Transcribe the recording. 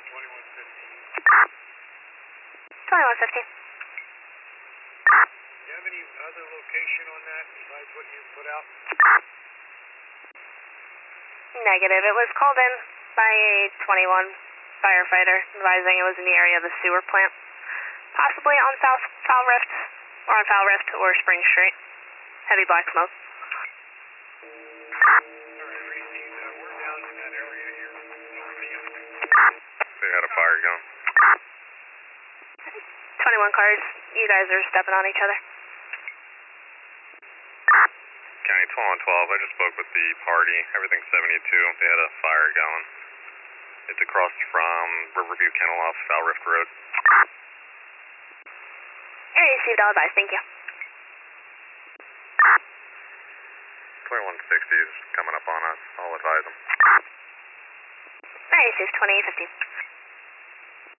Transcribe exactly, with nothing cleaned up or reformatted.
twenty-one fifteen. twenty-one fifteen. Do you have any other location on that besides what you put out? Negative. It was called in by a twenty-one firefighter advising it was in the area of the sewer plant. Possibly on South Foul Rift, or on Foul Rift or Spring Street. Heavy black smoke. Alright, received. Uh, we're down in that area here. They had a fire going. twenty-one cars. You guys are stepping on each other. County twenty-one twelve, I just spoke with the party. Everything's seventy-two. They had a fire going. It's across from Riverview Kennel off Foul Rift Road. Area received, all advised. Thank you. twenty-one sixty is coming up on us. I'll advise them. Area received, twenty-eight fifteen.